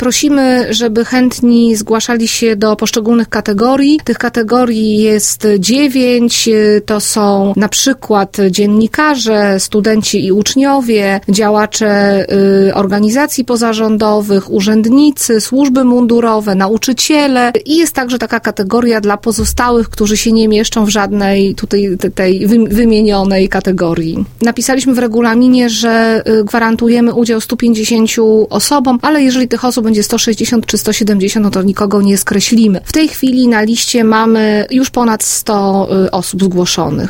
Prosimy, żeby chętni zgłaszali się do poszczególnych kategorii. Tych kategorii jest 9. To są na przykład dziennikarze, studenci i uczniowie, działacze organizacji pozarządowych, urzędnicy, służby mundurowe, nauczyciele i jest także taka kategoria dla pozostałych, którzy się nie mieszczą w żadnej tutaj tej wymienionej kategorii. Napisaliśmy w regulaminie, że gwarantujemy udział 150 osobom, ale jeżeli tych osób będzie 160 czy 170, no to nikogo nie skreślimy. W tej chwili na liście mamy już ponad 100 osób zgłoszonych.